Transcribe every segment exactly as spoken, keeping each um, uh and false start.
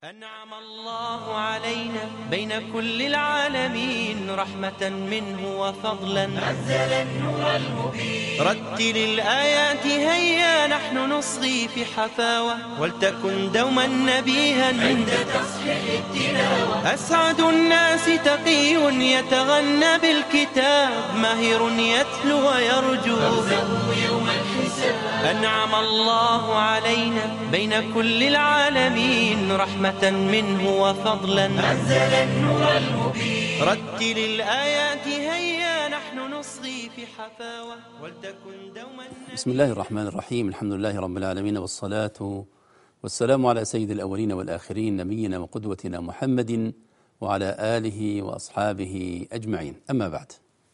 أنعم الله علينا بين كل العالمين رحمة منه وفضلا، أنزل النور المبين. رتل الآيات هيا نحن نصغي في حفاوة، ولتكن دوما نبيها عند تصحيح التلاوة. أسعد الناس تقي يتغنى بالكتاب، ماهر يتلو ويرجو يوم الحساب. أنعم الله علينا بين كل العالمين رحمة منه وفضلا، أنزل النور المبين. رتل الآيات هيا نحن نصغي في حفاوة، ولتكن دوما. بسم الله الرحمن الرحيم. الحمد لله رب العالمين، والصلاة والسلام على سيد الأولين والآخرين، نبينا وقدوتنا محمد وعلى آله وأصحابه أجمعين. أما بعد،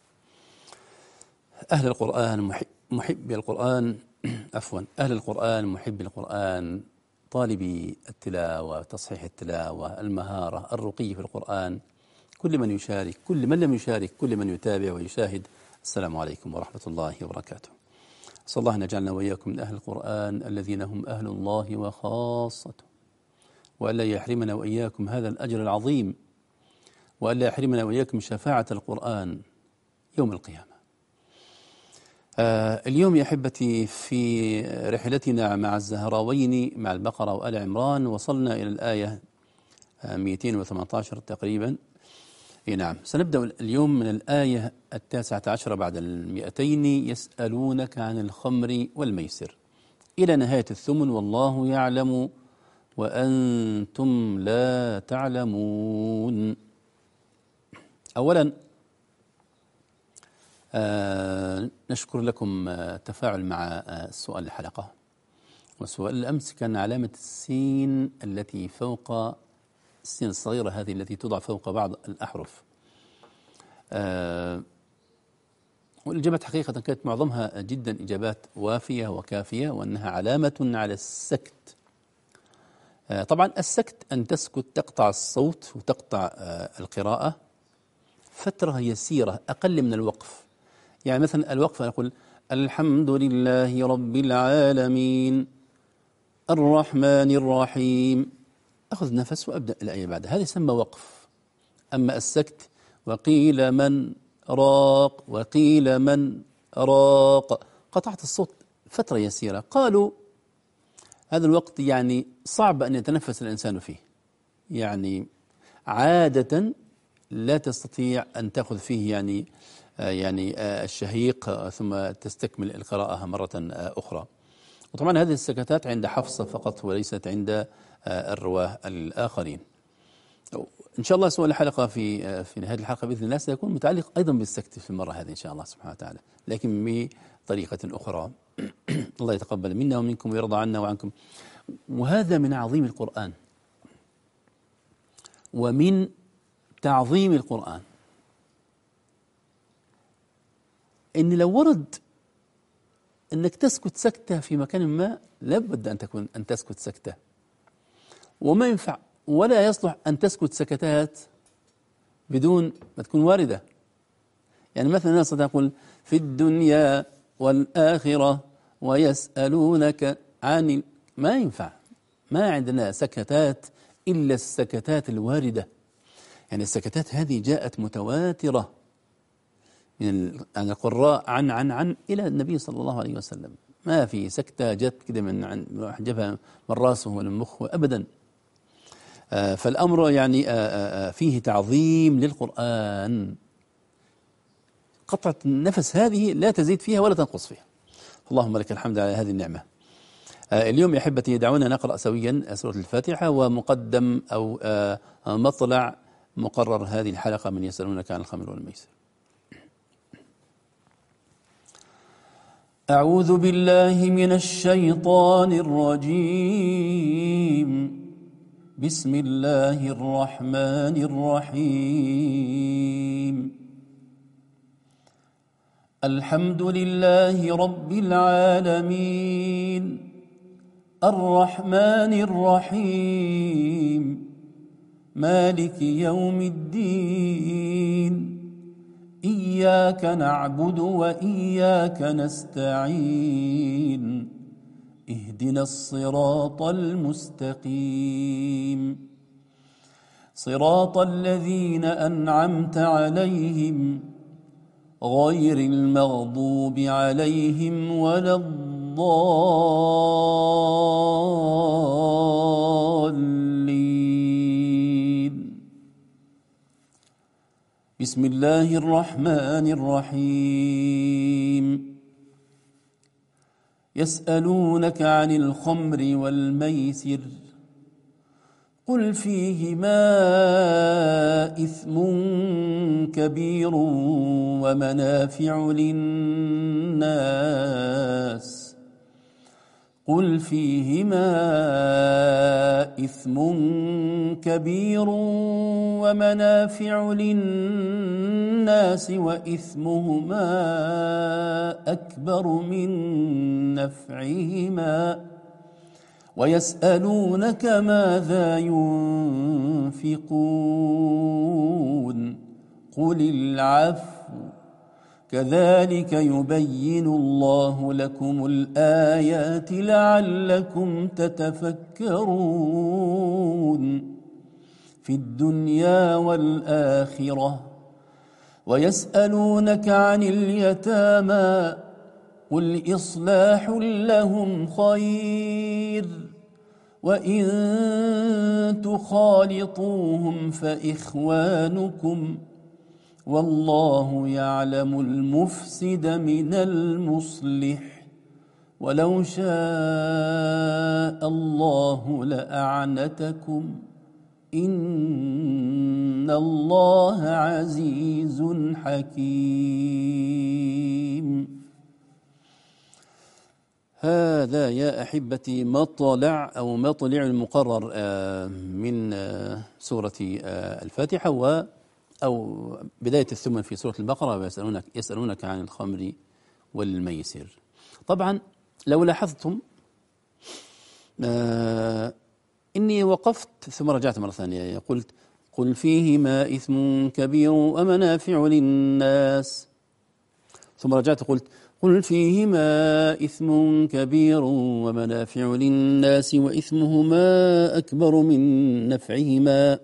أهل القرآن محبي القرآن عفوا أهل القرآن محبي القرآن، طالبي التلاوة، تصحيح التلاوة، المهارة، الرقي في القرآن، كل من يشارك، كل من لم يشارك، كل من يتابع ويشاهد، السلام عليكم ورحمة الله وبركاته. صلى الله أن يجعلنا وإياكم من أهل القرآن الذين هم أهل الله وخاصته، وألا يحرمنا وإياكم هذا الأجر العظيم، وألا يحرمنا وإياكم شفاعة القرآن يوم القيامة. آه اليوم يا أحبتي في رحلتنا مع الزهراوين مع البقرة وآل عمران وصلنا إلى الآية آه مئتين وثمانية عشر تقريبا. إيه نعم، سنبدأ اليوم من الآية التاسعة عشرة بعد المئتين. يسألونك عن الخمر والميسر إلى نهاية الثمن، والله يعلم وأنتم لا تعلمون. أولا آه نشكر لكم التفاعل آه مع آه سؤال الحلقة، وسؤال الأمس كان علامة السين التي فوق السين الصغيرة، هذه التي توضع فوق بعض الأحرف. آه والإجابات حقيقة كانت معظمها جدا إجابات وافية وكافية، وأنها علامة على السكت. آه طبعا السكت أن تسكت، تقطع الصوت وتقطع آه القراءة فترة يسيرة أقل من الوقف. يعني مثلا الوقف نقول الحمد لله رب العالمين الرحمن الرحيم، أخذ نفس وأبدأ الآية بعدها، هذا يسمى وقف. أما السكت وقيل من راق وقيل من راق، قطعت الصوت فترة يسيرة. قالوا هذا الوقت يعني صعب أن يتنفس الإنسان فيه، يعني عادة لا تستطيع أن تأخذ فيه يعني آه يعني آه الشهيق آه ثم تستكمل القراءة مرة آه أخرى. وطبعا هذه السكتات عند حفصة فقط وليست عند آه الرواه الآخرين. إن شاء الله سؤال الحلقة في آه في نهاية الحلقة بإذن الله سيكون متعلق أيضا بالسكت في المرة هذه إن شاء الله سبحانه وتعالى، لكن بطريقة أخرى. الله يتقبل منا ومنكم ويرضى عنا وعنكم. وهذا من عظيم القرآن ومن تعظيم القرآن، إن لو ورد أنك تسكت سكتة في مكان ما لابد أن تكون أن تسكت سكتة، وما ينفع ولا يصلح أن تسكت سكتات بدون ما تكون واردة. يعني مثلا الناس تقول في الدنيا والآخرة ويسألونك عن، ما ينفع، ما عندنا سكتات إلا السكتات الواردة. يعني السكتات هذه جاءت متواترة من القراء عن عن عن إلى النبي صلى الله عليه وسلم، ما في سكتة جت كده من عن جبهة من راسه ولا من مخه أبدا. آه فالأمر يعني آه آه فيه تعظيم للقرآن. قطعة النفس هذه لا تزيد فيها ولا تنقص فيها. اللهم لك الحمد على هذه النعمة. آه اليوم يا أحبتي دعونا نقرأ سويا سورة الفاتحة، ومقدم أو آه مطلع مقرر هذه الحلقة من يسألونك عن الخمر والميسر. أعوذ بالله من الشيطان الرجيم. بسم الله الرحمن الرحيم. الحمد لله رب العالمين الرحمن الرحيم مالك يوم الدين إياك نعبد وإياك نستعين اهدنا الصراط المستقيم صراط الذين أنعمت عليهم غير المغضوب عليهم ولا الضالين. بسم الله الرحمن الرحيم. يسألونك عن الخمر والميسر قل فيهما إثم كبير ومنافع للناس قل فيهما إثم كبير ومنافع للناس وإثمهما أكبر من نفعهما ويسألونك ماذا ينفقون قل العفو كذلك يبين الله لكم الآيات لعلكم تتفكرون في الدنيا والآخرة. ويسألونك عن اليتامى قل إصلاح لهم خير وإن تخالطوهم فإخوانكم والله يعلم المفسد من المصلح ولو شاء الله لأعنتكم إن الله عزيز حكيم. هذا يا أحبتي مطلع أو مطلع المقرر من سورة الفاتحة و أو بداية الثمن في سورة البقرة. ويسألونك يسألونك عن الخمر والميسر. طبعا لو لاحظتم إني وقفت ثم رجعت مرة ثانية قلت قل فيهما إثم كبير ومنافع للناس ثم رجعت قلت قل فيهما إثم كبير ومنافع للناس وإثمهما أكبر من نفعهما.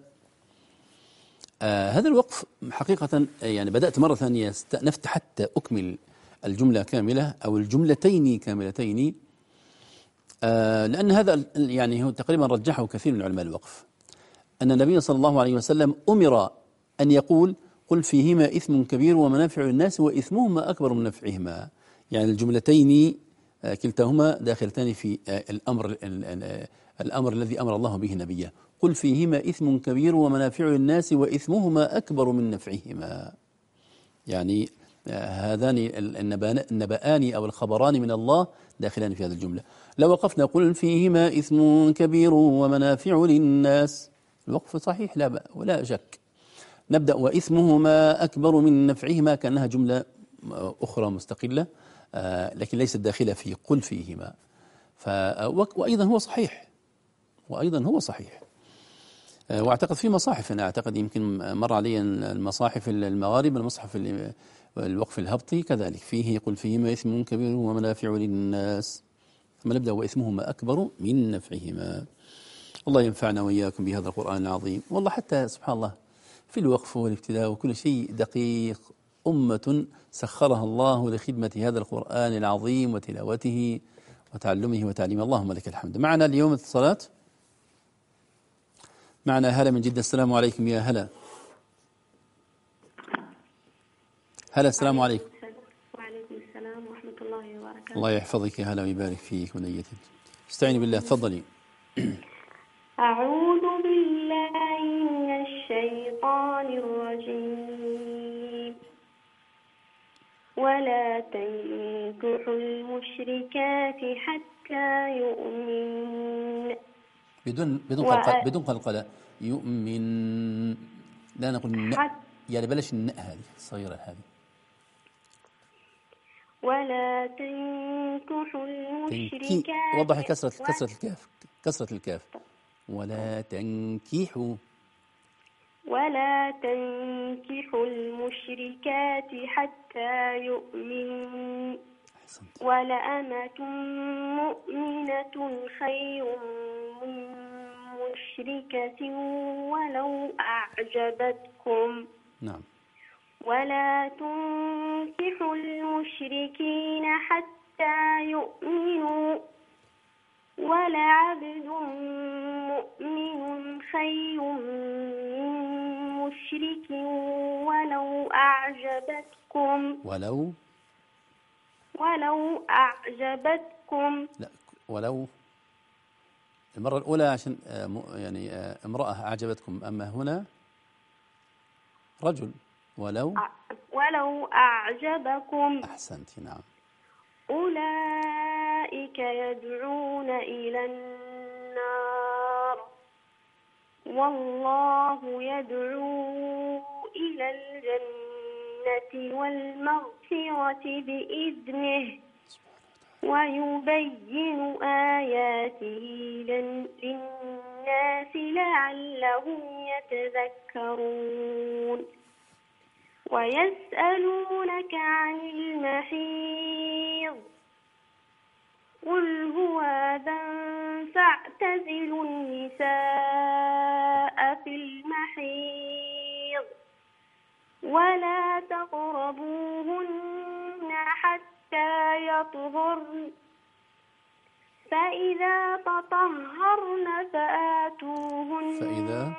آه هذا الوقف حقيقة يعني بدأت مرة ثانية استأنفت حتى أكمل الجملة كاملة أو الجملتين كاملتين، آه لأن هذا يعني هو تقريبا رجحه كثير من علماء الوقف، أن النبي صلى الله عليه وسلم أمر أن يقول قل فيهما إثم كبير ومنافع للناس وإثمهما أكبر من نفعهما. يعني الجملتين آه كلتاهما داخلتان في آه الأمر الأمر الذي أمر الله به نبيه. قل فيهما إثم كبير ومنافع للناس وإثمهما أكبر من نفعهما. يعني هذان النبأان أو الخبران من الله داخلان في هذه الجملة. لو وقفنا قل فيهما إثم كبير ومنافع للناس، الوقف صحيح لا ولا شك. نبدأ وإثمهما أكبر من نفعهما كأنها جملة أخرى مستقلة لكن ليست داخلة في قل فيهما. وأيضا هو صحيح وأيضا هو صحيح واعتقد في مصاحف، أنا أعتقد يمكن مر علي المصاحف المغارب المصحف الوقف الهبطي كذلك فيه يقول فيهما إثم كبير ومنافع للناس، ثم نبدأ وإثمهما أكبر من نفعهما. الله ينفعنا وإياكم بهذا القرآن العظيم. والله حتى سبحان الله في الوقف والابتداء وكل شيء دقيق، أمة سخرها الله لخدمة هذا القرآن العظيم وتلاوته وتعلمه وتعليمه. اللهم لك الحمد. معنا اليوم اتصالات. معنا هلا من جدة. السلام عليكم يا هلا. هلا السلام عليكم. وعليكم السلام ورحمة الله وبركاته. الله يحفظك يا هلا ويبارك فيك ونيتك. استعيني بالله تفضلي. أعوذ بالله من الشيطان الرجيم. ولا تنكحوا المشركات حتى يؤمن بدون بدون قلقلة بدون قلقلة يؤمن. لا نقول الناء يعني بلاش الناء هذه الصغيرة هذه. ولا تنكحوا المشركات. وضحي كسرة كسرة الكاف كسرة الكاف. ولا تنكحوا ولا تنكحوا المشركات حتى يؤمنوا. ولأمة مؤمنة خير من مشركة ولو أعجبتكم نعم. ولا تنكحوا المشركين حتى يؤمنوا ولعبد مؤمن خير من مشرك ولو أعجبتكم ولو ولو أعجبتكم لا ولو المرة الأولى عشان يعني امرأة أعجبتكم، أما هنا رجل. ولو ولو أعجبكم. أحسنت. نعم. أولئك يدعون إلى النار والله يدعو إلى الجنة والمغفرة بإذنه ويبين آياته للناس لعلهم يتذكرون. ويسألونك عن المحيض قل هو أذى فاعتزلوا النساء في المحيض ولا تقربوهن حتى يطهرن فإذا تطهرن فآتوهن فإذا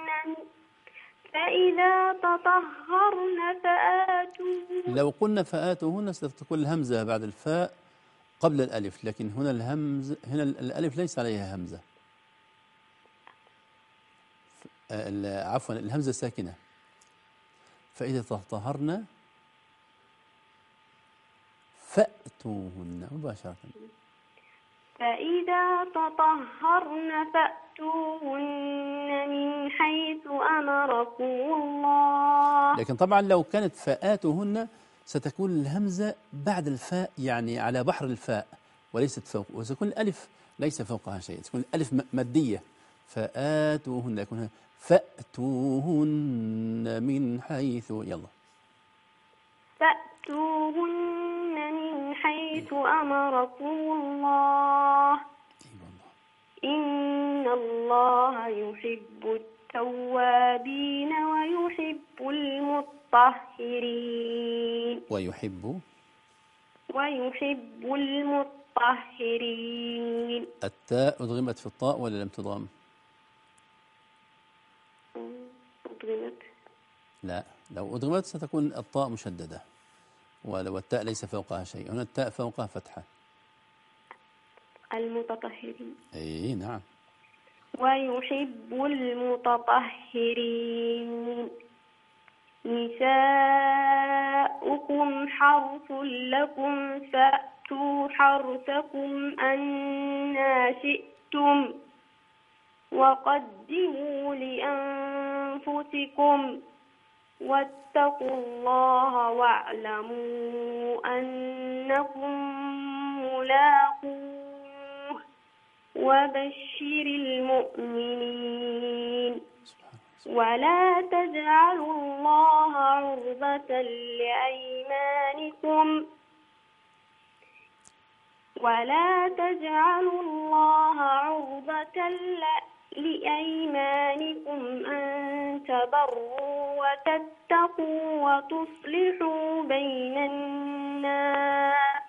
فإذا تطهرن فآتوهن. لو قلنا فآتوهن ستكون الهمزة بعد الفاء قبل الألف، لكن هنا الهمز هنا الألف ليس عليها همزة، عفوا الهمزة ساكنة. فإذا تطهرن فأتوهن مباشرة. فإذا تطهرن فأتوهن من حيث أمركم الله. لكن طبعا لو كانت فآتوهن ستكون الهمزة بعد الفاء، يعني على بحر الفاء وليست فوق، وستكون الألف ليس فوقها شيء، تكون الألف مادية. فآتوهن يكون فأتوهن من حيث يلا فأتوهن من حيث أمركم الله إن الله يحب التوابين ويحب المطهرين ويحب ويحب المطهرين. التاء أدغمت في الطاء ولا لم تضغم؟ أدغمت. لا، لو أدغمت ستكون الطاء مشددة، ولو التاء ليس فوقها شيء. هنا التاء فوقها فتحة. المتطهرين. أي نعم. ويحب المتطهرين. نساؤكم حرث لكم فأتوا حرثكم أنى شئتم وقدموا لأنفسكم واتقوا الله واعلموا أنكم ملاقوه وبشر المؤمنين. ولا تجعلوا الله عرضة لأيمانكم ولا تجعلوا الله عرضة لأيمانكم أن تبروا وتتقوا وتصلحوا بين الناس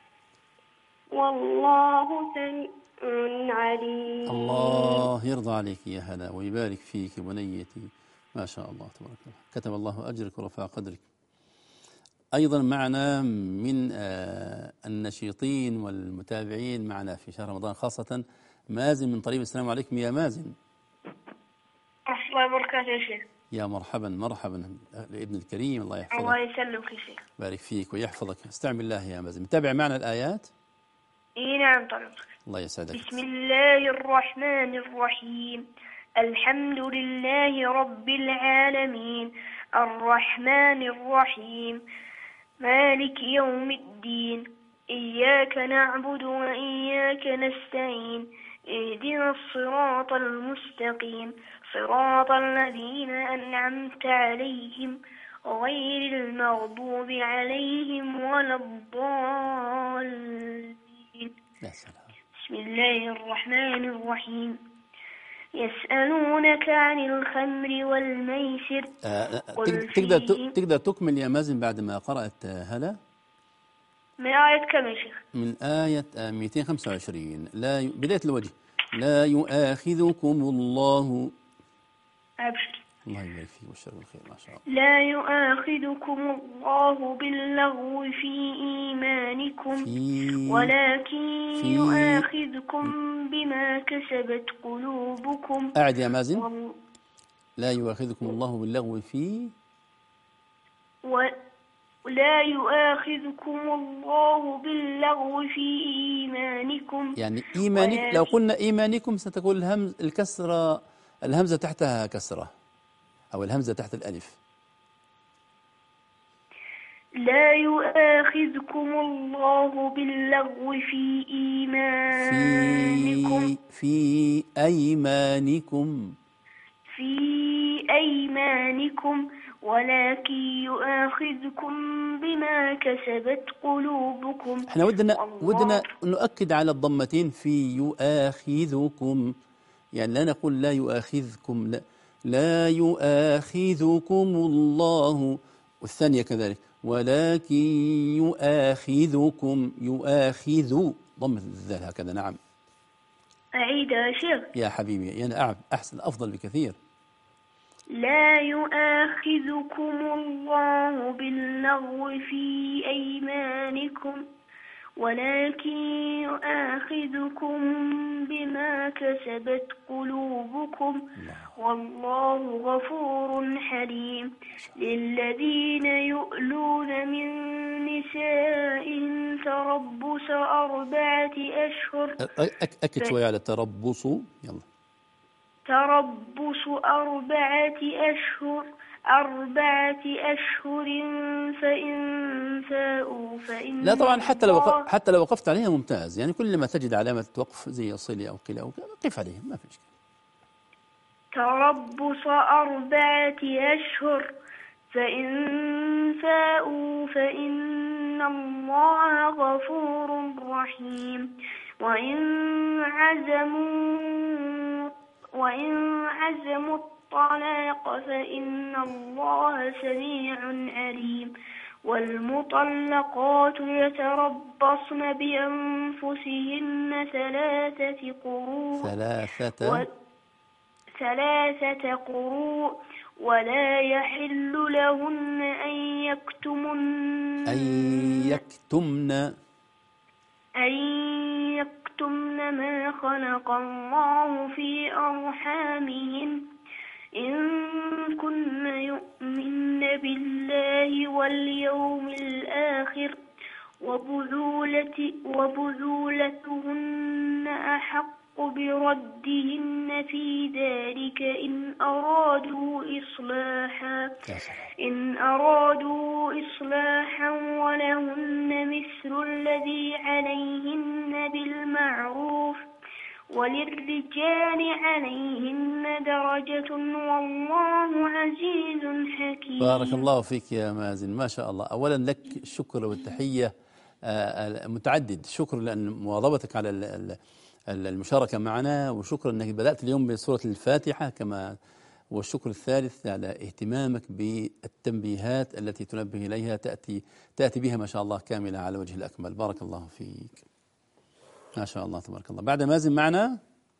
والله سميع عليم. الله يرضى عليك يا هلا ويبارك فيك بنيتي، ما شاء الله تبارك الله، كتب الله أجرك ورفع قدرك. أيضا معنا من النشيطين والمتابعين معنا في شهر رمضان خاصة مازن من طريب. السلام عليكم يا مازن. ورحمة الله وبركاته يا شيخ. يا مرحبا مرحبا لابن الكريم، الله يحفظك. الله يسلمك يا شيخ. بارك فيك ويحفظك. استعن الله يا مازن. متابع معنا الآيات؟ اي نعم طبعا. الله يسعدك. بسم الله الرحمن الرحيم. الحمد لله رب العالمين الرحمن الرحيم مالك يوم الدين إياك نعبد وإياك نستعين اهدنا الصراط المستقيم صراط الذين أنعمت عليهم غير المغضوب عليهم ولا الضالين. يا سلام. بسم الله الرحمن الرحيم. يسألونك عن الخمر والميسر آه قل تقدر فيهما. تقدر تكمل يا مازن بعد ما قرأت هلا؟ من آية كم يا شيخ؟ من آية مئتين وخمسة وعشرين. لا ي... بداية الوجه. لا يؤاخذكم الله. أبشر. الله يبارك فيك والشر والخير ما شاء الله. لا يؤاخذكم الله باللغو في إيمانكم في ولكن في يؤاخذكم بما كسبت قلوبكم. أعد يا مازن. وال... لا يؤاخذكم الله باللغو في ولا يؤاخذكم الله باللغو في إيمانكم يعني إيمانك. ولكن لو قلنا إيمانكم ستكون الهمز الكسرة، الهمزة تحتها كسرة أو الهمزة تحت الألف. لا يؤاخذكم الله باللغو في إيمانكم في في أيمانكم في أيمانكم ولكن يؤاخذكم بما كسبت قلوبكم. احنا ودنا والله ودنا نؤكد على الضمتين في يؤاخذكم، يعني لا نقول لا يؤاخذكم، لا لا يؤاخذكم الله، والثانية كذلك ولكن يؤاخذكم يؤاخذ ضم الذال هكذا. نعم. أعيد يا شيخ. يا حبيبي يعني أعب أحسن أفضل بكثير. لا يؤاخذكم الله باللغو في أيمانكم ولكن يؤاخذكم بما كسبت قلوبكم والله غفور حليم. للذين يؤلون من نسائهم تربص أربعة أشهر. أكد شوية على التربص. يلا. تربص أربعة أشهر أربعة أشهر فإن فاءوا فإن لا طبعا حتى لو وقف حتى لو وقفت عليها ممتاز، يعني كل ما تجد علامة وقف زي صلة أو قلة أو قف عليها ما في إشكال. تربص أربعة أشهر فإن فاءوا فإن الله غفور رحيم. وإن عزموا وإن عزموا الطلاق فإن الله سميع عليم. والمطلقات يتربصن بأنفسهن ثلاثة قروء ثلاثة ثلاثة قروء ولا يحل لهن أن يكتمن أن يكتمن أن يكتمن ما خلق الله في أرحامهن إن كن يؤمن بالله واليوم الآخر وبعولة وبعولتهن أحق بردهن في ذلك إن أرادوا إصلاحا إن أرادوا إصلاحا ولهن مثل الذي عليهن بالمعروف وللرجال عليهن درجة والله عزيز حكيم. بارك الله فيك يا مازن ما شاء الله. أولا لك الشكر والتحية متعدد. شكر لأن مواظبتك على المشاركة معنا، وشكرا أنك بدأت اليوم بسورة الفاتحة كما، والشكر الثالث على اهتمامك بالتنبيهات التي تنبه إليها، تأتي تأتي بها ما شاء الله كاملة على وجه الأكمل. بارك الله فيك ما شاء الله تبارك الله. بعد مازن معنا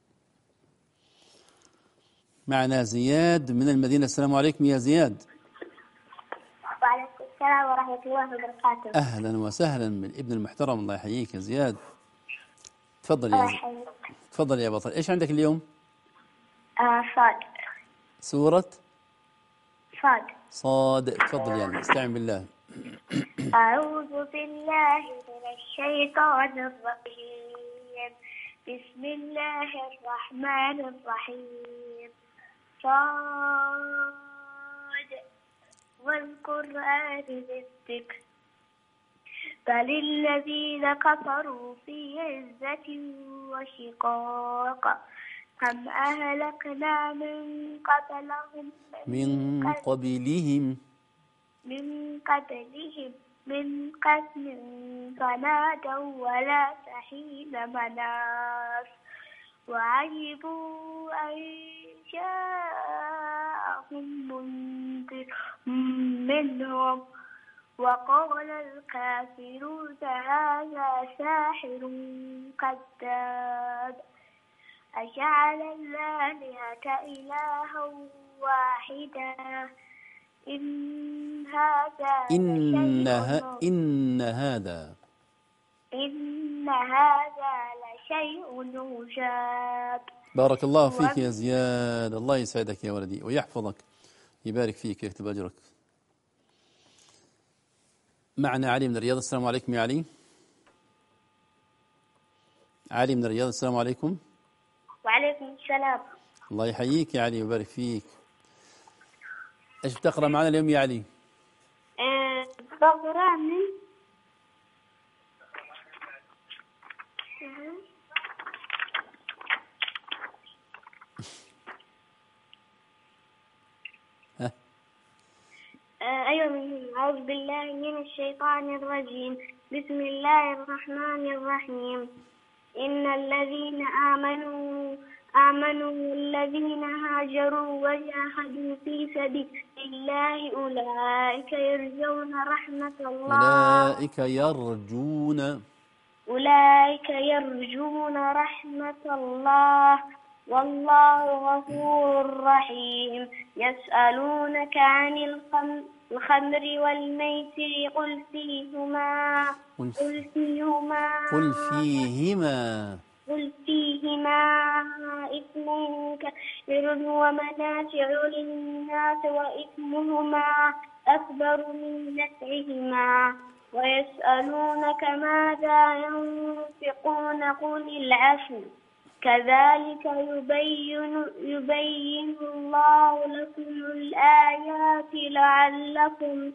معنا زياد من المدينة. السلام عليكم يا زياد. وعليكم السلام ورحمة الله وبركاته. أهلا وسهلا بالابن المحترم. الله يحييك يا زياد. تفضل يا زياد. تفضل يا بطل. إيش عندك اليوم؟ آه صاد. سورة صاد. صاد. تفضل يعني استعن بالله. أعوذ بالله من الشيطان الرجيم. بسم الله الرحمن الرحيم. صاد والقرآن بالذكر بل الذين كفروا في عزة وشقاق كم أهلكنا من قبلهم من قبلهم من قبلهم من قرن فنادوا ولا تحين مناص وعجبوا أن جاءهم منذر منهم وقال الكافرون هذا ساحر كذاب أجعل الآلهة إلها واحدا إن هذا إنها إن هذا إن هذا لشيء عجاب. بارك الله فيك يا زياد، الله يسعدك يا ولدي ويحفظك، يبارك فيك ويكتب أجرك. معنا علي من الرياض. السلام عليكم يا علي. علي من الرياض، السلام عليكم. وعليكم السلام. الله يحييك يا علي ويبارك فيك. ايش بتقرأ معنا اليوم يا علي؟ أه بقرأ من ها؟ أه أيوة. أعوذ بالله من الشيطان الرجيم. بسم الله الرحمن الرحيم. إن الذين آمنوا آمنوا والذين هاجروا وجاهدوا في سبيل الله أولئك يرجون رحمة الله أولئك يرجون أولئك يرجون رحمة الله والله غفور رحيم. يسألونك عن الخمر والميسر قل فيهما قل فيهما قل فيهما قل فيهما إثم كبير ومنافع للناس وإثمهما أكبر من نفعهما ويسألونك ماذا ينفقون قل العفو كذلك يبين يبين الله لكم الآيات لعلكم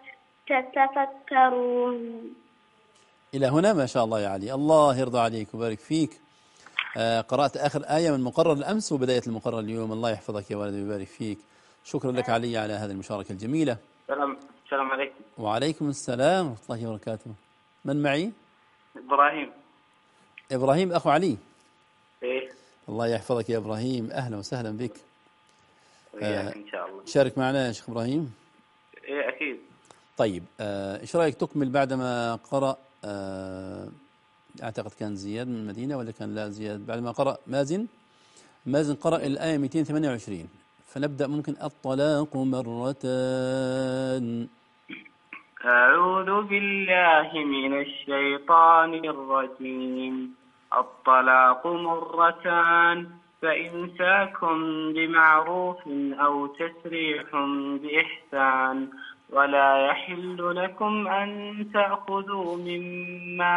تتفكرون. إلى هنا ما شاء الله يا علي، الله يرضى عليك ويبارك فيك. آه قرأت آخر آية من مقرر الأمس وبداية المقرر اليوم، الله يحفظك يا ولد ويبارك فيك. شكرا لك علي على هذه المشاركة الجميلة. السلام السلام عليكم. وعليكم السلام ورحمة الله وبركاته. من معي؟ إبراهيم. إبراهيم أخو علي. إيه. الله يحفظك يا إبراهيم، أهلا وسهلا بك. وياك إن شاء الله. شارك معنا يا شيخ إبراهيم. إيه أكيد. طيب آه إيش رأيك تكمل بعدما قرأ آه أعتقد كان زياد من المدينة ولا كان لا زياد، بعدما قرأ مازن مازن قرأ الآية مئتين وثمانية وعشرين، فنبدأ ممكن الطلاق مرتان. أعوذ بالله من الشيطان الرجيم. الطلاق مرتان فإمساك بمعروف أو تسريح بإحسان ولا يحل لكم أن تأخذوا مما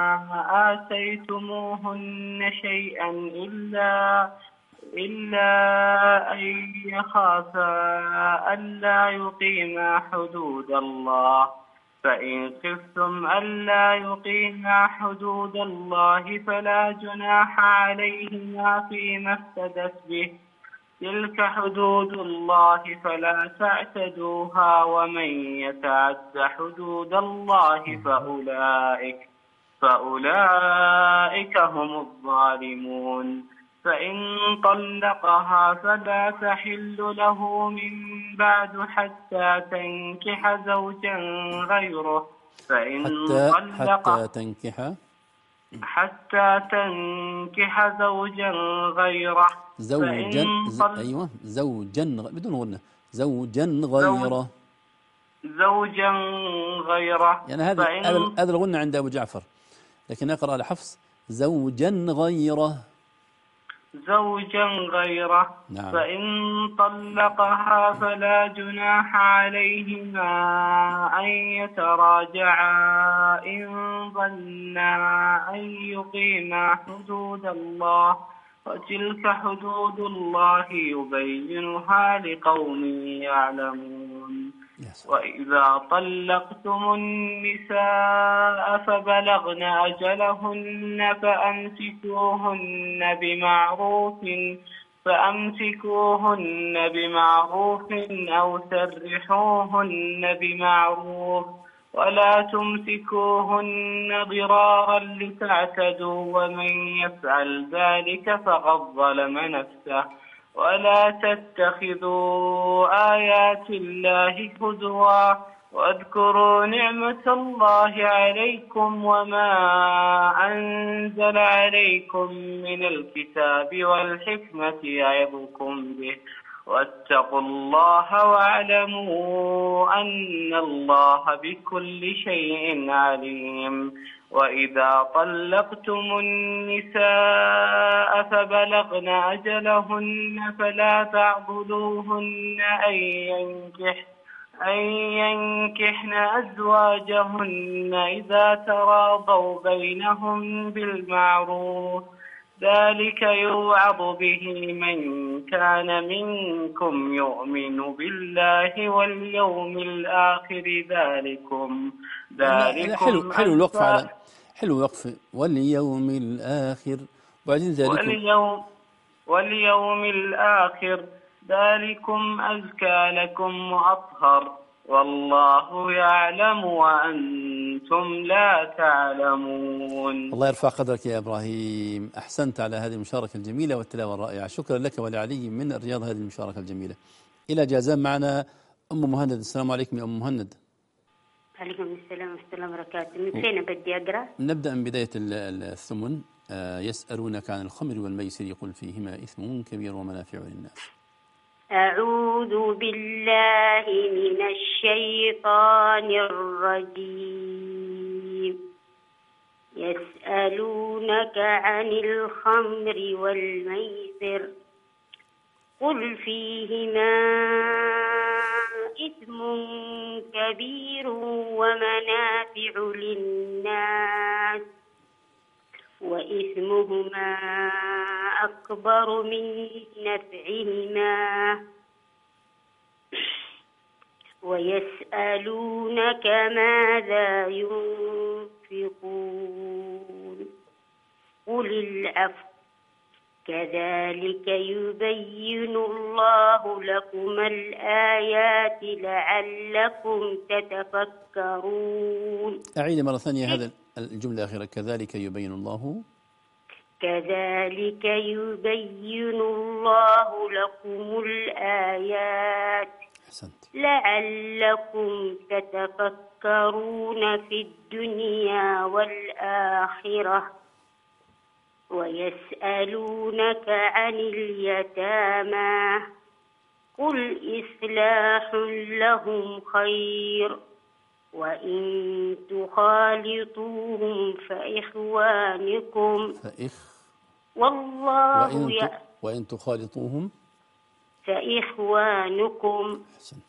آتيتموهن شيئا إلا إلا أن يخافا ألا يقيما حدود الله، فإن خفتم ألا يقيما حدود الله فلا جناح عليهما فيما افتدت به، تلك حدود الله فلا تعتدوها، ومن يتعد حدود الله فأولئك فأولئك هم الظالمون. فإن طلقها فلا تحل له من بعد حتى تنكح زوجا غيره، فإن حتى, طلق حتى تنكح حتى تنكح زوجا غيره زوجا ز... أيوة زوجا بدون غنة زوجا غيره زوجا غيره يعني هذا هذا الغنة عند أبو جعفر، لكن أقرأ على حفص زوجا غيره زوجا غيره. نعم. فإن طلقها فلا جناح عليهما أن يتراجعا إن ظنا أن يقيما حدود الله، وتلك حدود الله يبينها لقوم يعلمون. وإذا طلقتم النساء فبلغن أجلهن فأمسكوهن بمعروف فأمسكوهن بمعروف أو سرحوهن بمعروف، ولا تمسكوهن ضرارا لتعتدوا ومن يفعل ذلك فقد ظلم نفسه ولا تتخذوا آيات الله هزوا واذكروا نعمة الله عليكم وما أنزل عليكم من الكتاب والحكمة يعظكم به واتقوا الله واعلموا أن الله بكل شيء عليم. وإذا طلقتم النساء فبلغن أجلهن فلا تعضلوهن أن ينكحن أن ينكحن أزواجهن إذا تراضوا بينهم بالمعروف ذلك يوعظ به من كان منكم يؤمن بالله واليوم الآخر ذلكم ذلكم حلو حلو الوقف على حلو وقف واليوم الآخر وبعدين ذلكم واليوم واليوم الآخر ذلكم أزكى لكم وأطهر والله يعلم وأنتم لا تعلمون. الله يرفع قدرك يا إبراهيم، أحسنت على هذه المشاركة الجميلة والتلاوة الرائعة. شكرا لك ولعلي من الرياض هذه المشاركة الجميلة. إلى جازان معنا أم مهند. السلام عليكم يا أم مهند. عليكم السلام ورحمة الله وبركاته. من فين بدي أقرأ؟ نبدأ من بداية الثمن. آه يسألونك عن الخمر والميسر قل فيهما إثم كبير ومنافع للناس. أعوذ بالله من الشيطان الرجيم. يسألونك عن الخمر والميسر قل فيهما إثم كبير ومنافع للناس وإثمهما أكبر من نفعهما ويسألونك ماذا ينفقون قل العفو كذلك يبين الله لكم الآيات لعلكم تتفكرون. أعيد مرة ثانية هذا الجملة الأخيرة كذلك يبين الله كذلك يبين الله لكم الآيات أحسنت لعلكم تتفكرون في الدنيا والآخرة ويسألونك عن اليتامى قل إصلاح لهم خير وإن تخالطوهم فإخوانكم فإخ والله وإن, ي... وإن تخالطوهم فإخوانكم أحسنت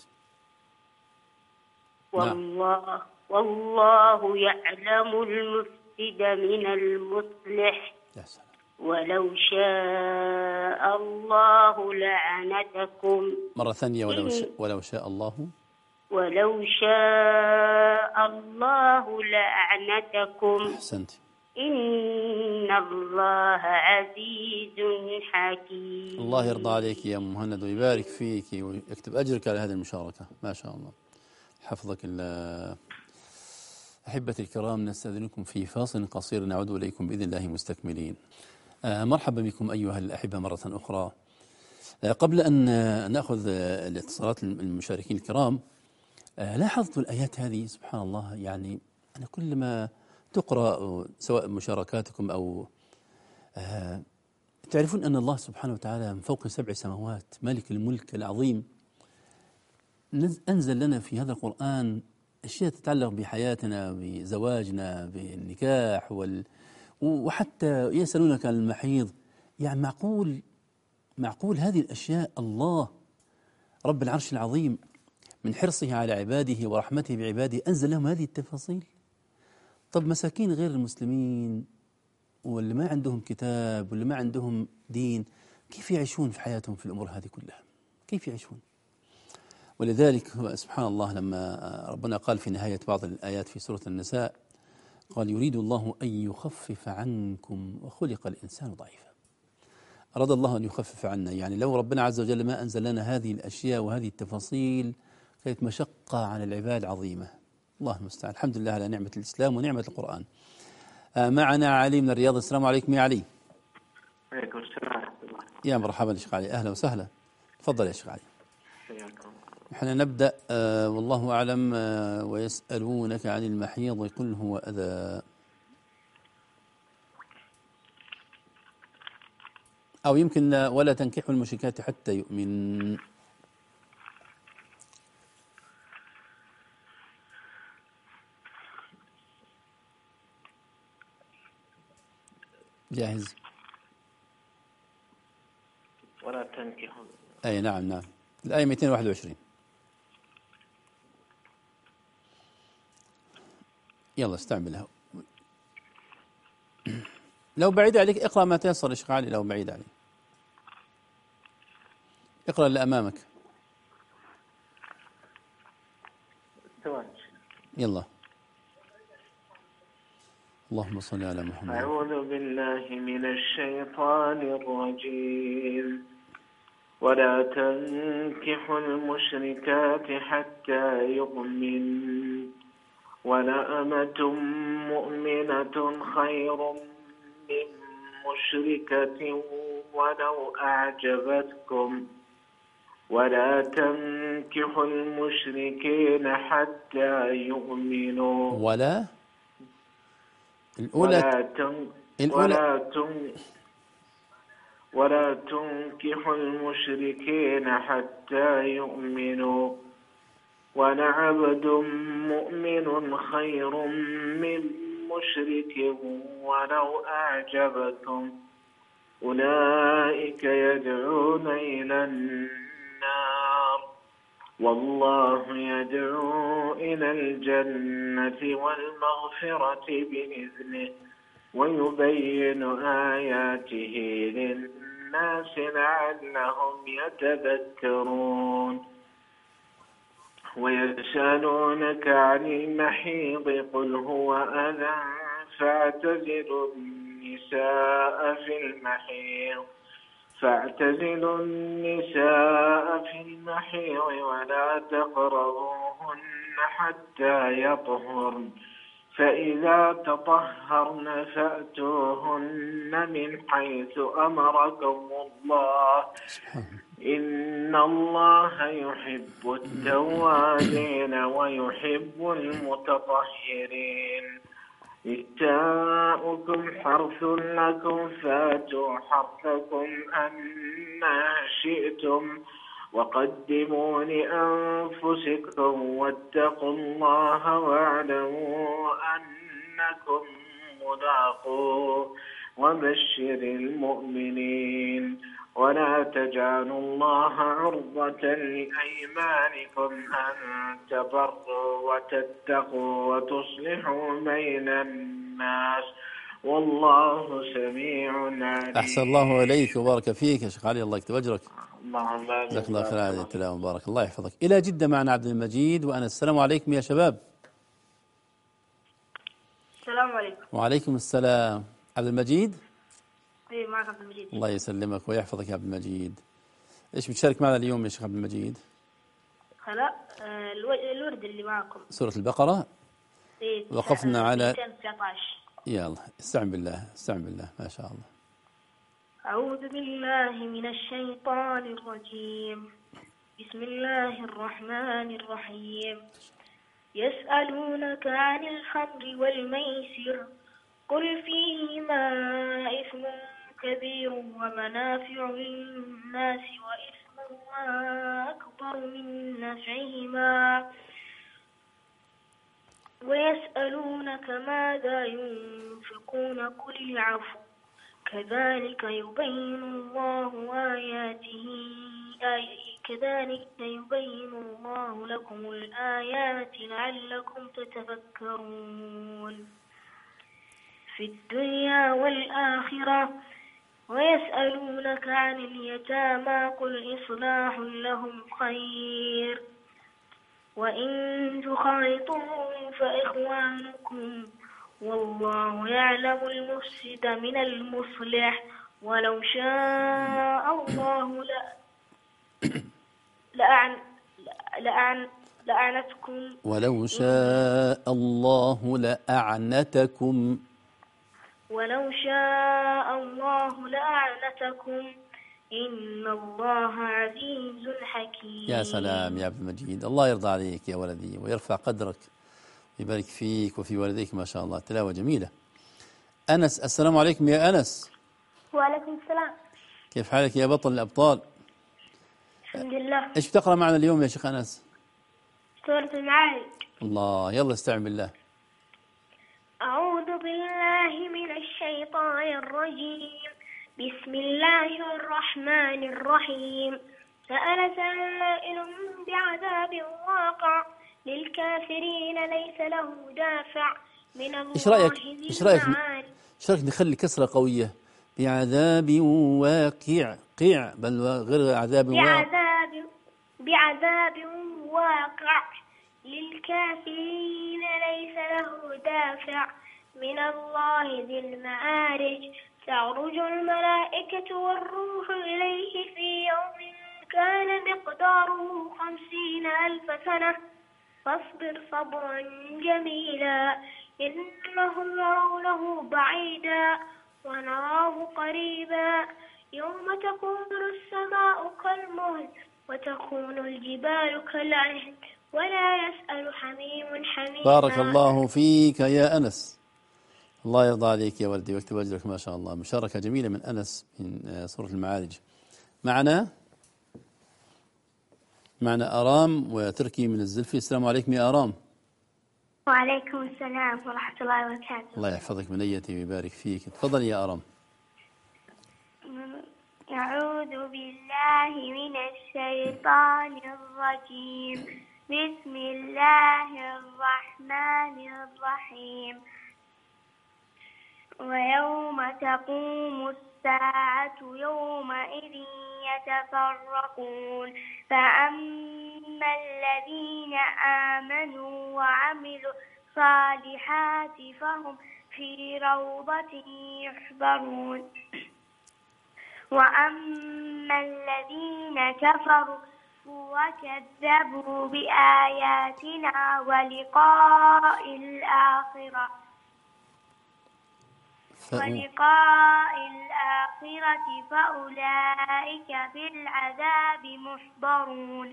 والله نعم. والله يعلم المفسد من المصلح يا سلام. ولو شاء الله لعنتكم. مرة ثانية ولو شاء, ولو شاء الله ولو شاء الله لعنتكم. أحسنت. إن الله عزيز حكيم. الله يرضى عليك يا أم مهند ويبارك فيك ويكتب أجرك على هذه المشاركة، ما شاء الله، حفظك الله. أحبتي الكرام، نستأذنكم في فاصل قصير نعود إليكم بإذن الله مستكملين. آه مرحبا بكم أيها الأحبة مرة أخرى. آه قبل أن نأخذ الاتصالات المشاركين الكرام، آه لاحظت الآيات هذه سبحان الله، يعني أنا كلما تقرأ سواء مشاركاتكم أو آه تعرفون أن الله سبحانه وتعالى من فوق سبع سماوات مالك الملك العظيم أنزل لنا في هذا القرآن أشياء تتعلق بحياتنا، بزواجنا، بالنكاح وال... وحتى يسألونك عن المحيض. يعني معقول معقول هذه الأشياء الله رب العرش العظيم من حرصه على عباده ورحمته بعباده أنزل لهم هذه التفاصيل؟ طب مساكين غير المسلمين واللي ما عندهم كتاب واللي ما عندهم دين كيف يعيشون في حياتهم في الأمور هذه كلها؟ كيف يعيشون؟ ولذلك سبحان الله لما ربنا قال في نهاية بعض الآيات في سورة النساء قال يريد الله أن يخفف عنكم وخلق الإنسان ضعيفا. أراد الله أن يخفف عنا، يعني لو ربنا عز وجل ما أنزل لنا هذه الأشياء وهذه التفاصيل كانت مشقة على العباد عظيمة. الله المستعان. الحمد لله على نعمة الإسلام ونعمة القرآن. آه معنا علي من الرياض. السلام عليكم يا علي. وعليكم السلام ورحمة الله. يا مرحبا يا شيخ علي، أهلا وسهلا. تفضل يا شيخ علي. حياكم. نحن نبدأ آه والله أعلم. آه ويسألونك عن المحيض قل هو أذى، أو يمكن ولا تنكحوا المشركات حتى يؤمن. جاهز؟ ولا تنكحوا. أي نعم نعم، الآية مئتين وواحد وعشرين. يلا استعملها. لو بعيد عليك اقرأ ما تيسر يا شيخ علي. لو بعيد عليك اقرأ اللي أمامك. يلا. اللهم صل على محمد. أعوذ بالله من الشيطان الرجيم. ولا تنكحوا المشركات حتى يؤمن ولأمة مؤمنة خير من مشركة ولو أعجبتكم ولا تنكحوا المشركين حتى يؤمنوا. ولا الأولى ولا تن الأولى ولا تن ولا تنكحوا المشركين حتى يؤمنوا ولعبد مؤمن خير من مشرك ولو أعجبكم أولئك يدعون إلى النار والله يدعو إلى الجنة والمغفرة بإذنه ويبين آياته للناس لعلهم يتذكرون. ويسألونك عن المحيض قل هو أذى فاعتزلوا النساء في المحيض فاعتزلوا النساء في المحيض ولا تقربوهن حتى يطهرن فإذا تطهرن فأتوهن من حيث أمركم الله إن الله يحب التوابين ويحب المتطهرين. نساؤكم حرث لكم فاتوا حرثكم أنى شئتم وقدموا لأنفسكم واتقوا الله واعلموا أنكم ملاقوه وبشر المؤمنين. ولا تجعلوا الله عرضة لأيمانكم أن تبروا وتتقوا وتصلحوا بين الناس والله سميع عليم. أحسن الله إليك وبارك فيك يا شيخ علي، الله يكتب أجرك. اللهم بارك. جزاك الله خير على التلاوة، بارك الله يحفظك. إلى جدة معنا عبد المجيد وأنا. السلام عليكم يا شباب. السلام عليكم. وعليكم السلام. عبد المجيد. ايه معك عبد المجيد. الله يسلمك ويحفظك يا عبد المجيد. ايش بتشارك معنا اليوم يا شيخ عبد المجيد؟ خلاء آه الورد اللي معكم سورة البقرة. إيه وقفنا على تسعة عشر. يلا استعن بالله استعن بالله. ما شاء الله. أعوذ بالله من الشيطان الرجيم. بسم الله الرحمن الرحيم. يسألونك عن الخمر والميسر قل فيهما إثم كبير ومنافع للناس وإثمهما أكبر من نفعهما ويسألونك ماذا ينفقون قل العفو كذلك يبين الله آياته آي كذلك يبين الله لكم الآيات لعلكم تتفكرون في الدنيا والآخرة. ويسألونك عن اليتامى قل إصلاح لهم خير وإن تخالطوهم فإخوانكم والله يعلم المفسد من المصلح ولو شاء الله لا لأعن لأعن لأعنتكم. ولو شاء الله لأعنتكم. ولو شاء الله لأعنتكم إن الله عزيز حكيم. يا سلام يا عبد المجيد، الله يرضى عليك يا ولدي ويرفع قدرك ويبارك فيك وفي والديك، ما شاء الله تلاوة جميلة. أنس، السلام عليكم يا أنس. وعليكم السلام. كيف حالك يا بطل الأبطال؟ الحمد لله. إيش بتقرأ معنا اليوم يا شيخ أنس؟ سورة المعارج. الله، يلا استعن بالله. أعوذ بالله من الشيطان الرجيم. بسم الله الرحمن الرحيم. سأل سائل بعذاب واقع للكافرين ليس له دافع من الله. إيش رأيك إيش رأيك إيش رأيك نخلي كسرة قوية؟ بعذاب واقع، قيع بل غير عذاب واقع. بعذاب بعذاب واقع للكافرين ليس له دافع من الله ذي المعارج. تعرج الملائكة والروح إليه في يوم كان مقداره خمسين ألف سنة فاصبر صبرا جميلا إنهم يرونه بعيدا ونراه قريبا يوم تكون السماء كالمهل وتكون الجبال كالعهن ولا يسأل حميم حميما. بارك الله فيك يا أنس، الله يرضى عليك يا ولدي ويكتب أجرك، ما شاء الله. مشاركة جميلة من أنس من سورة المعارج. معنا معنا أرام وتركي من الزلفي. السلام عليكم يا أرام. وعليكم السلام ورحمة الله وبركاته. الله يحفظك بنيتي ويبارك فيك. تفضل يا أرام. أعوذ بالله من الشيطان الرجيم. بسم الله الرحمن الرحيم. ويوم تقوم الساعة يومئذ يتفرقون فأما الذين آمنوا وعملوا الصالحات فهم في روضة يحبرون وأما الذين كفروا وكذبوا بآياتنا ولقاء الآخرة ولقاء الآخرة فأولئك في العذاب محضرون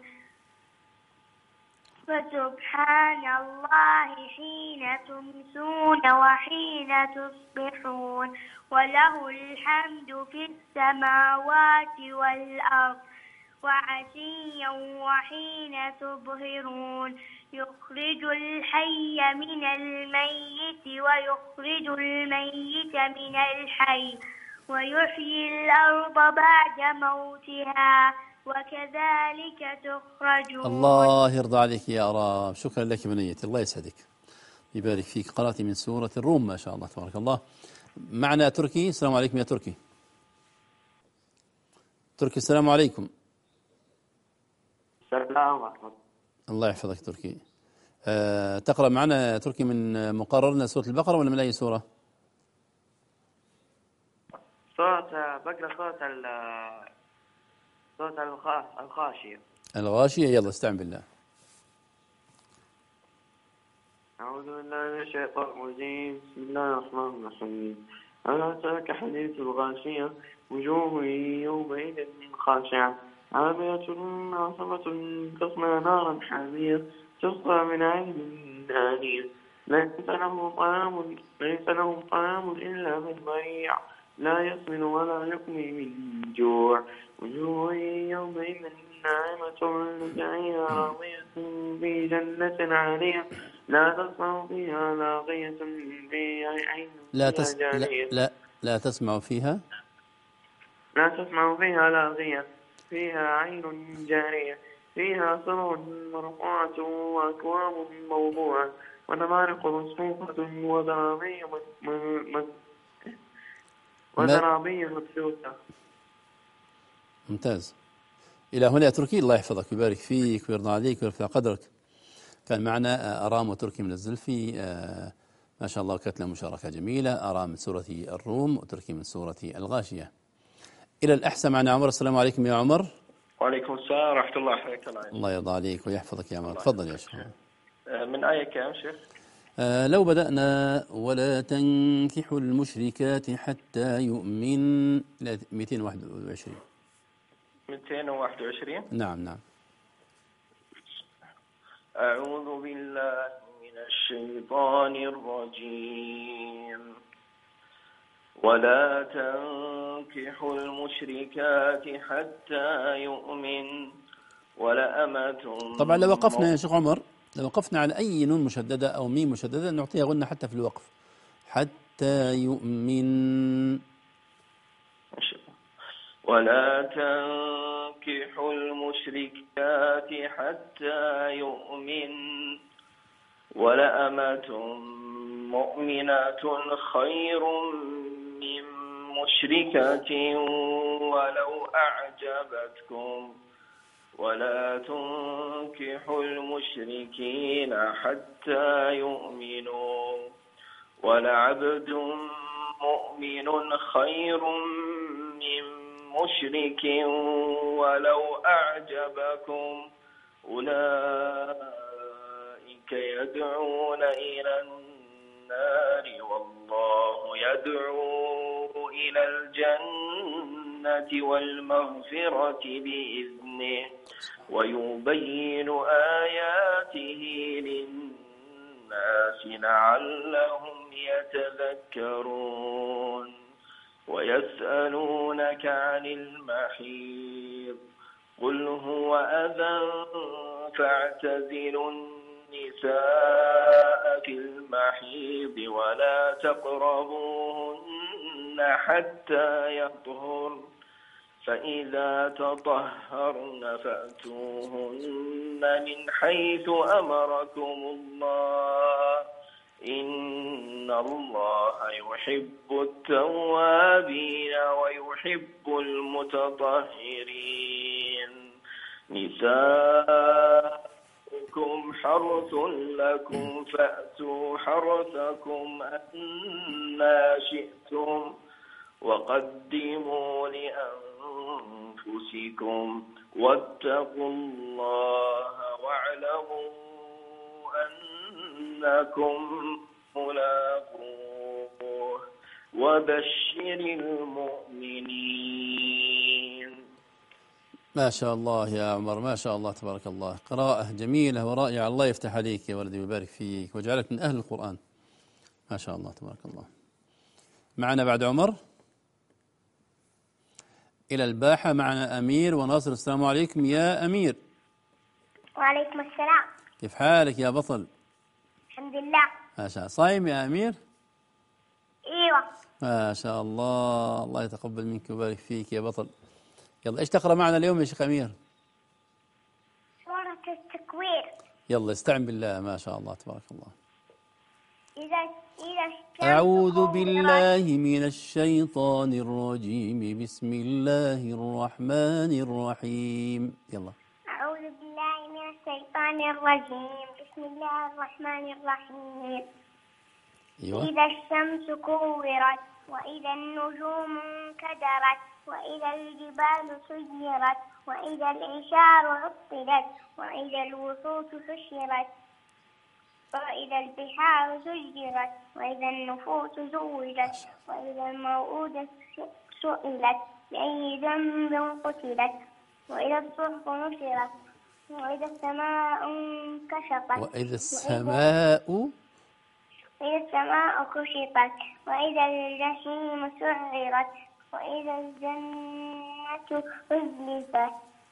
فسبحان الله حين تمسون وحين تصبحون وله الحمد في السماوات والأرض وعشيا وحين تظهرون يخرج الحي من الميت ويخرج الميت من الحي ويحيي الأرض بعد موتها وكذلك تخرجون. الله يرضى عليك يا أرام، شكرا لك بنيتي، الله يسعدك يبارك فيك. قرأتي من سورة الروم، ما شاء الله تبارك الله. معنا تركي. السلام عليكم يا تركي. تركي السلام عليكم. السلام ورحمة الله يحفظك تركي. أه تقرأ معنا تركي من مقررنا سورة البقرة ولا من أي سورة؟ سورة بقرأ سورة ال سورة الغاشية. الغاشية، يلا استعن بالله. أعوذ بالله من الشيطان الرجيم. بسم الله الرحمن الرحيم. هل أتاك حديث الغاشية وجوه يومئذ خاشعة عاملة ناصبة تصلى نارا حامية تسقى من عين آنية ليس لهم طعام ليس لهم طعام إلا من ضريع لا يسمن ولا يغني من جوع وجوه يومئذ ناعمة لسعيها راضية في جنة عالية لا تسمع فيها لاغية فيها عين لا, تس... لا, لا, لا تسمع فيها لا تسمع فيها لاغية فيها عين جارية فيها سرر مرفوعة وأكواب موضوعة ونمارق مصفوفة وزرابي وزرابي مبثوثة. ممتاز. إلى هنا يا تركي، الله يحفظك ويبارك فيك ويرضى عليك ويرفع قدرك. كان معنا أرام وتركي من الزلفي، ما شاء الله كانت لنا مشاركة جميلة. أرام من سورة الروم وتركي من سورة الغاشية. إلى الأحسن معنا عمر. السلام عليكم يا عمر. وعليكم السلام ورحمة الله حياك الله. الله يرضى عليك ويحفظك يا عمر. تفضل يا شيخ. من آية كام شيخ؟ آه لو بدأنا ولا تنكحوا المشركات حتى يؤمن مئتين وواحد وعشرين. مئتين وواحد وعشرين. نعم نعم. أعوذ بالله من الشيطان الرجيم. ولا تنكحوا المشركات حتى يؤمن ولأمة. طبعا لو وقفنا يا شيخ عمر، لو وقفنا على أي نون مشددة أو ميم مشددة نعطيها غنة حتى في الوقف. حتى يؤمن. ولا تنكحوا المشركات حتى يؤمن ولأمة مؤمنة خير من مشركة ولو أعجبتكم. ولا تنكحوا المشركين حتى يؤمنوا ولعبد مؤمن خير من مشرك ولو أعجبكم. أولئك يدعون إلى النار والله يدعو إلى الجنة والمغفرة بإذنه ويبين آياته للناس لعلهم يتذكرون. ويسألونك عن المحيض قل هو أذى فاعتزلوا النساء في المحيض ولا تقربوهن حتى يطهرن فإذا تطهرن فأتوهن من حيث أمركم الله إن الله يحب التوابين ويحب المتطهرين. نساؤكم حرث لكم فأتوا حرثكم أنى شئتم وقدموا لأنفسكم واتقوا الله واعلموا أنكم ملاقوه وبشر المؤمنين. ما شاء الله يا عمر، ما شاء الله تبارك الله، قراءة جميلة ورائعة. الله يفتح عليك يا ولدي ويبارك فيك ويجعلك من أهل القرآن. ما شاء الله تبارك الله. معنا بعد عمر إلى الباحة معنا أمير وناصر. السلام عليكم يا أمير. وعليكم السلام. كيف حالك يا بطل؟ الحمد لله. ما شاء الله. صايم يا أمير؟ ايوه. ما شاء الله، الله يتقبل منك ويبارك فيك يا بطل. يلا ايش تقرأ معنا اليوم يا شيخ أمير؟ سورة التكوير. يلا استعن بالله. ما شاء الله تبارك الله. إذا إذا أعوذ بالله من الشيطان الرجيم. بسم الله الرحمن الرحيم. يلا. أعوذ بالله من الشيطان الرجيم. بسم الله الرحمن الرحيم. أيوة. إذا الشمس كورت وإذا النجوم انكدرت وإذا الجبال سيرت وإذا العشار عطلت وإذا الوحوش حشرت وإذا البحار سجرت وإذا النفوس زوجت وإذا الموءودة سئلت بأي ذنب قتلت وإذا الصحف نشرت وإذا السماء انكشفت وإذا السماء وإذا السماء كشفت وإذا الجحيم سعرت وإذا الجنة أزلفت.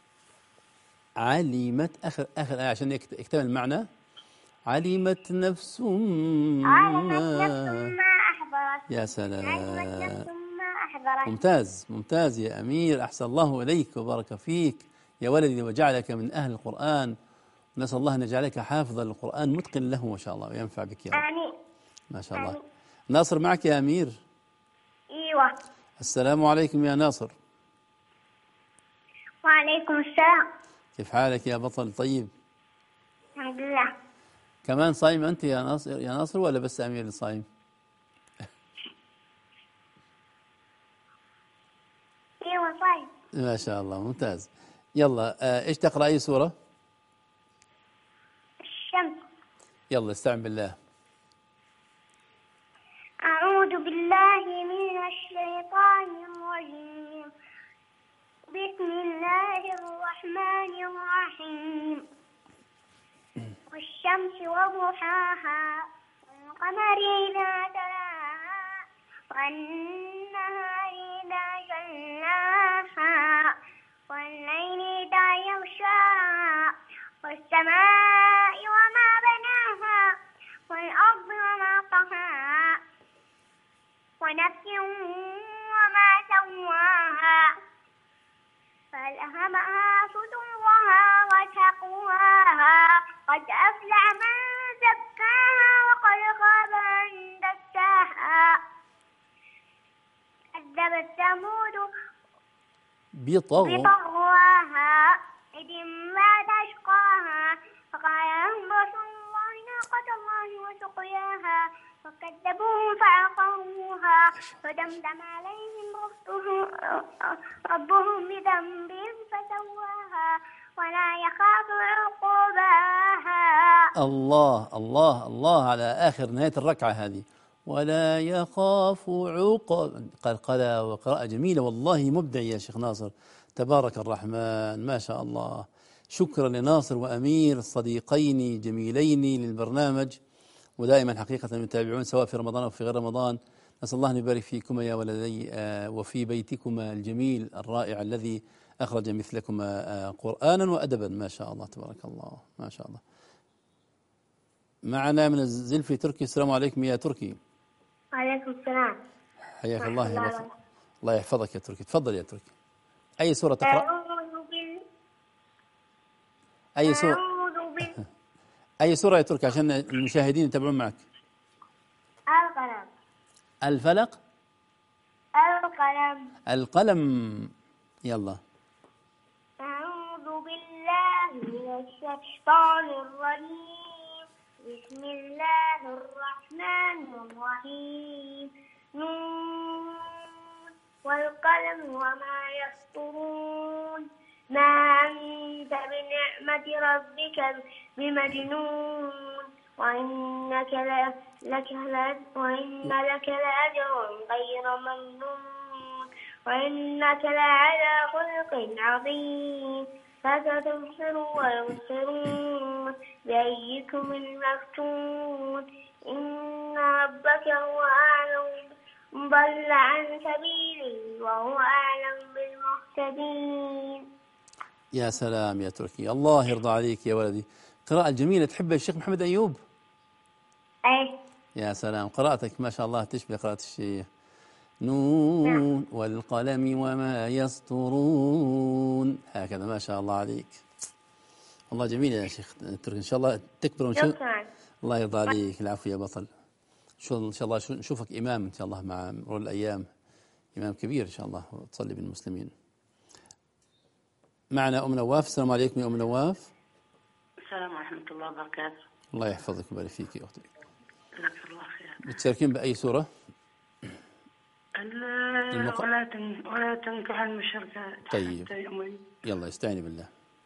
علمت آخر آخر آية عشان يكتمل المعنى. علمت نفس علمت نفس ما ما أحضرت. يا سلام. علمت نفس ما أحضرت. ممتاز ممتاز يا أمير، أحسن الله إليك وبارك فيك يا ولدي وجعلك من أهل القرآن، ونسأل الله أن يجعلك حافظا للقرآن متقن له ما شاء الله وينفع بك يا رب. آمين. ما شاء الله. آمين. ناصر معك يا أمير. أيوة. السلام عليكم يا ناصر. وعليكم السلام. كيف حالك يا بطل؟ طيب الحمد لله. كمان صايم أنت يا ناصر يا ناصر ولا بس أمير اللي صايم؟ أيوة صايم. ما شاء الله ممتاز. يلا آه إيش تقرأ أي سورة؟ الشمس. يلا استعن بالله. أعوذ بالله من الشيطان الرجيم. بسم الله الرحمن الرحيم. والشمس وضحاها والقمر إذا تلاها والنهار إذا جلاها والليل إذا يغشاها والسماء وما بناها والأرض وما طحاها ونفس وما سواها فألهمها فجورها وتقواها قد أفلح من زكاها وقد خاب من دساها كذبت ثمود بطغوا بطغواها إذ انبعث أشقاها فقال لهم رسول الله ناقة الله وسقياها فكذبوه فعقروها فدمدم عليهم ربهم بذنبهم فسواها ولا يخاف عقباها. الله الله الله على آخر نهاية الركعة هذه. ولا يخاف عقب. قلقلة وقراءة جميلة والله، مبدع يا شيخ ناصر، تبارك الرحمن ما شاء الله. شكرا لناصر وأمير، صديقين جميلين للبرنامج، ودائما حقيقة يتابعون سواء في رمضان أو في غير رمضان. نسأل الله أن يبارك فيكما يا ولدي وفي بيتكما الجميل الرائع الذي أخرج مثلكما قرآنا وأدبا ما شاء الله تبارك الله ما شاء الله. معنا من الزلفي تركي. السلام عليكم يا تركي. وعليكم السلام. حياك الله يا بطل. الله يحفظك يا تركي. تفضل يا تركي. أي سورة تقرأ؟ أعوذ بال أي سورة؟ أعوذ بال أي سورة يا تركي عشان المشاهدين يتابعون معك؟ القلم. الفلق. القلم. القلم. يلا. أعوذ بالله من الشيطان الرجيم. بسم الله الرحمن الرحيم. نون والقلم وما يسطرون. ما أنت بنعمة ربك بمجنون وإنك لك وإن لك لأجرا غير ممنون وإنك لعلى خلق عظيم. فستبصر ويبصرون بأيكم المفتون. إن ربك هو أعلم ضل عن سبيله وهو أعلم بالمهتدين. يا سلام يا تركي، الله يرضى عليك يا ولدي. قراءة جميلة. تحب الشيخ محمد أيوب؟ أي. يا سلام، قراءتك ما شاء الله تشبه قراءة الشيخ. نون والقلم وما يسطرون. هكذا ما شاء الله عليك. والله جميل يا شيخ تركي. إن شاء الله تكبر ونشوف. الله يرضى عليك. العفو يا بطل. إن شاء الله نشوفك إمام إن شاء الله مع مرور الأيام، إمام كبير إن شاء الله وتصلي بالمسلمين. معنا أم نواف. السلام عليكم يا أم نواف. السلام ورحمة الله وبركاته. الله يحفظك ويبارك فيك يا أختي. جزاك الله خير. بتشاركين بأي سورة؟ المق... ولا تن... ولا تنكح المشركات. طيب يلا استعيني بالله.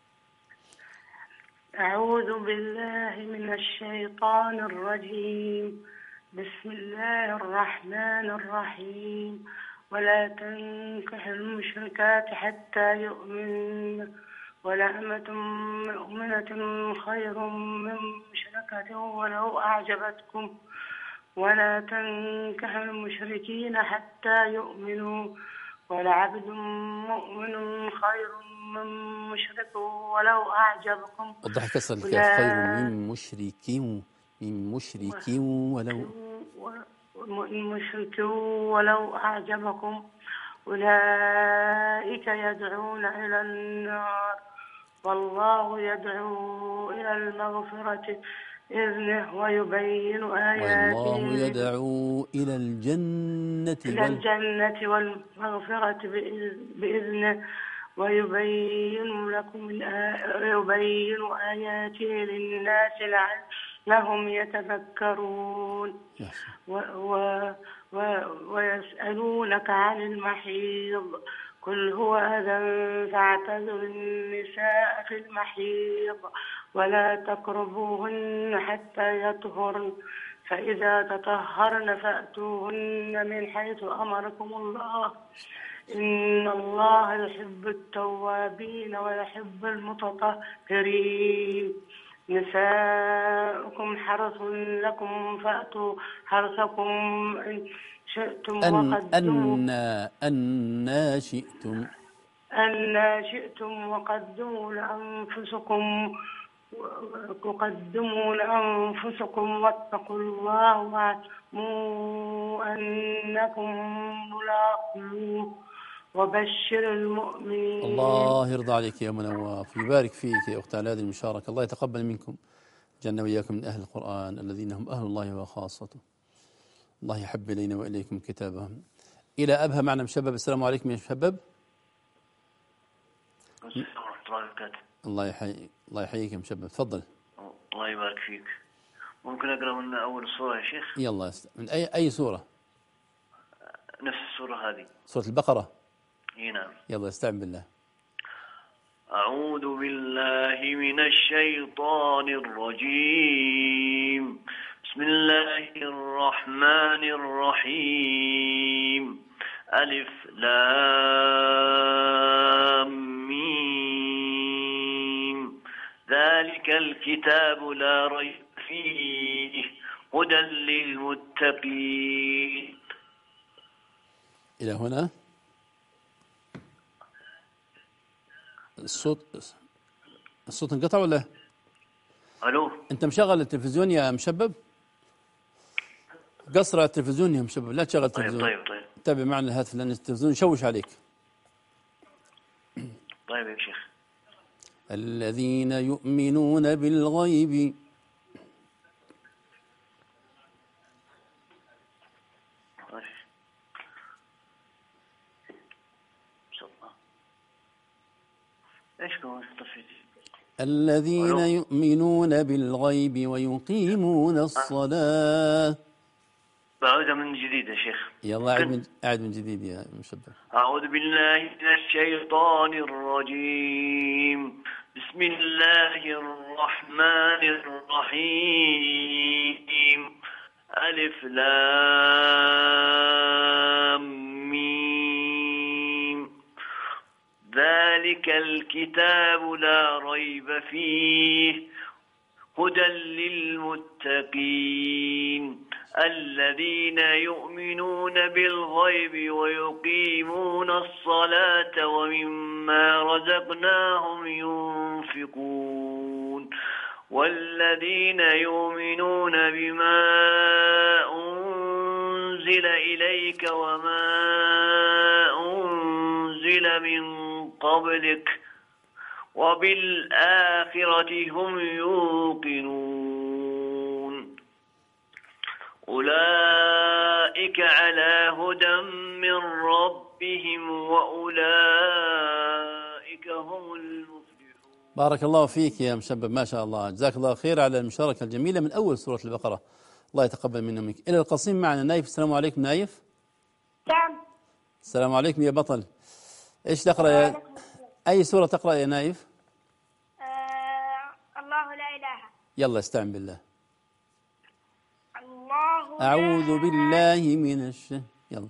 أعوذ بالله من الشيطان الرجيم. بسم الله الرحمن الرحيم. ولا تنكح المشركات حتى يؤمن ولأمة مؤمنة خير من مشركة ولو أعجبتكم ولا تنكح المشركين حتى يؤمنوا ولعبد مؤمن خير من مشرك ولو أعجبكم. وضح كسر الكاف. خير من مشرك من مشرك ولو مشرك ولو أعجبكم. أولئك يدعون إلى النار والله يدعو إلى المغفرة بإذنه ويبين آياته. والله يدعو إلى الجنة إلى الجنة والمغفرة بإذنه ويبين لكم يبين آياته للناس لعلهم يتذكرون. و و ويسألونك عن المحيض قل هو أذى فاعتزلوا النساء في المحيض ولا تقربوهن حتى يطهرن فإذا تطهرن فأتوهن من حيث أمركم الله إن الله يحب التوابين ويحب المتطهرين نساؤكم حرث لكم فأتوا حرثكم إن شئتم أن وقدموا أن أن شئتم أن شئتم وقدموا لأنفسكم وقدموا لأنفسكم واتقوا الله واعلموا أنكم ملاقوه وبشر المؤمنين. الله يرضى عليك يا منواف، يبارك فيك يا أخت على هذه المشاركة، الله يتقبل منكم، جعلنا وإياكم من أهل القرآن الذين هم أهل الله وخاصته. الله يحب إلينا وإليكم كتابهم. إلى أبها معنا مشبب. السلام عليكم يا مشبب. السلام ورحمة الله وبركاته. الله يحييك، الله يحييك يا مشبب، تفضل. الله يبارك فيك. ممكن أقرأ من أول سورة يا شيخ؟ يلا من أي أي سورة؟ نفس السورة هذه، سورة البقرة. اي نعم. يلا استعن بالله. أعوذ بالله من الشيطان الرجيم. بسم الله الرحمن الرحيم. ألف لام ميم. ذلك الكتاب لا ريب فيه هدى للمتقين. إلى هنا الصوت الصوت انقطع ولا؟ ألو، أنت مشغل التلفزيون يا مشبب؟ قصر على التلفزيون يا مشبب، لا تشغل التلفزيون. طيب طيب طيب. تابع معنا الهاتف لأن التلفزيون يشوش عليك. طيب يا شيخ. الذين يؤمنون بالغيب الذين يؤمنون بالغيب ويقيمون الصلاة. بعودها من جديد يا شيخ. يلا أعد من أعد من جديد يا مشبه. أعوذ بالله من الشيطان الرجيم. بسم الله الرحمن الرحيم. ألف لام ميم. ذلك الكتاب لا ريب فيه هدى للمتقين الذين يؤمنون بالغيب ويقيمون الصلاة ومما رزقناهم ينفقون والذين يؤمنون بما أنزل إليك وما أنزل من قبلك وبالآخرة هم يوقنون أولئك على هدى من ربهم وأولئك هم المفلحون. بارك الله فيك يا مشبب، ما شاء الله، جزاك الله خير على المشاركة الجميلة من أول سورة البقرة، الله يتقبل منا ومنك. إلى القصيم معنا نايف. السلام عليكم نايف. نعم. السلام عليكم يا بطل. إيش تقرأ يا أي سورة تقرأ يا نايف؟ آه الله لا إله. يلا استعن بالله. الله أعوذ بالله من الش يلا.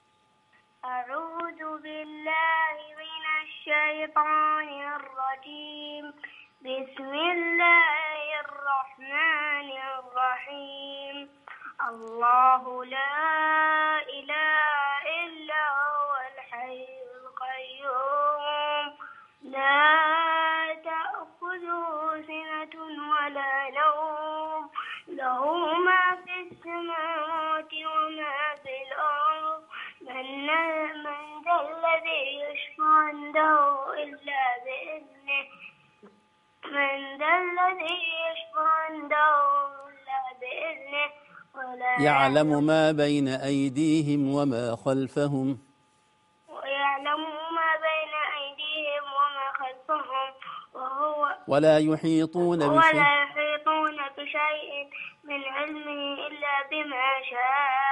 أعوذ بالله من الشيطان الرجيم. بسم الله الرحمن الرحيم. الله لا إله إلا هو الحي القيوم لا تأخذه سنة ولا نوم له ما في السماوات وما في الأرض من من ذا الذي يشفع عنده إلا بإذنه من ذا الذي يشفع عنده إلا بإذنه يعلم ما بين أيديهم وما خلفهم ويعلم ما بين أيديهم وما خلفهم وهو ولا يحيطون بشيء ولا يحيطون بشيء من علمه إلا بما شاء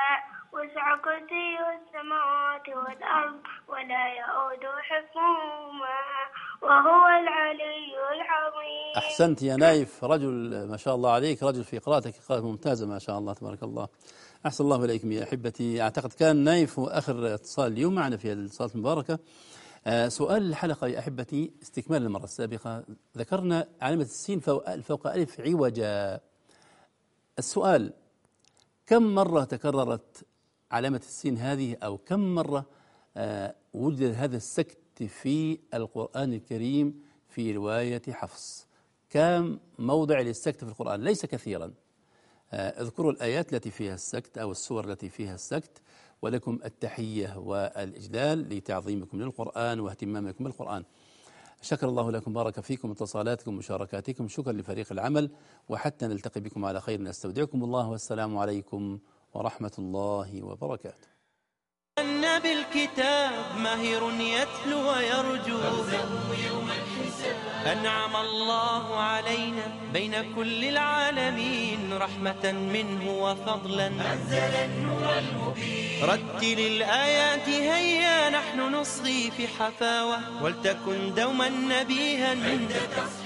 وسع كرسيه السماوات والأرض ولا يؤود حفظهما وهو العلي العظيم. أحسنت يا نايف، رجل ما شاء الله عليك، رجل في قراءتك قراءة ممتازة ما شاء الله تبارك الله. أحسن الله إليكم يا أحبتي. أعتقد كان نايف وآخر اتصال اليوم معنا في الاتصالات المباركة. آه سؤال الحلقة يا أحبتي استكمال المرة السابقة، ذكرنا علامة السين فوق, فوق ألف عوجا. السؤال: كم مرة تكررت علامة السين هذه، أو كم مرة آه وجد هذا السكت في القرآن الكريم في رواية حفص؟ كم موضع للسكت في القرآن؟ ليس كثيرا. آه اذكروا الآيات التي فيها السكت أو السور التي فيها السكت، ولكم التحية والإجلال لتعظيمكم للقرآن واهتمامكم بالقرآن. شكر الله لكم، بارك فيكم، اتصالاتكم ومشاركاتكم. شكرا لفريق العمل، وحتى نلتقي بكم على خير نستودعكم الله، والسلام عليكم ورحمة الله وبركاته. أن بالكتاب ماهر يتلو ويرجو أنعم الله علينا بين كل العالمين رحمة منه وفضلا أنزل النور المبين. رتل الآيات هيا نحن نصغي في حفاوة ولتكن دوما نبيها عند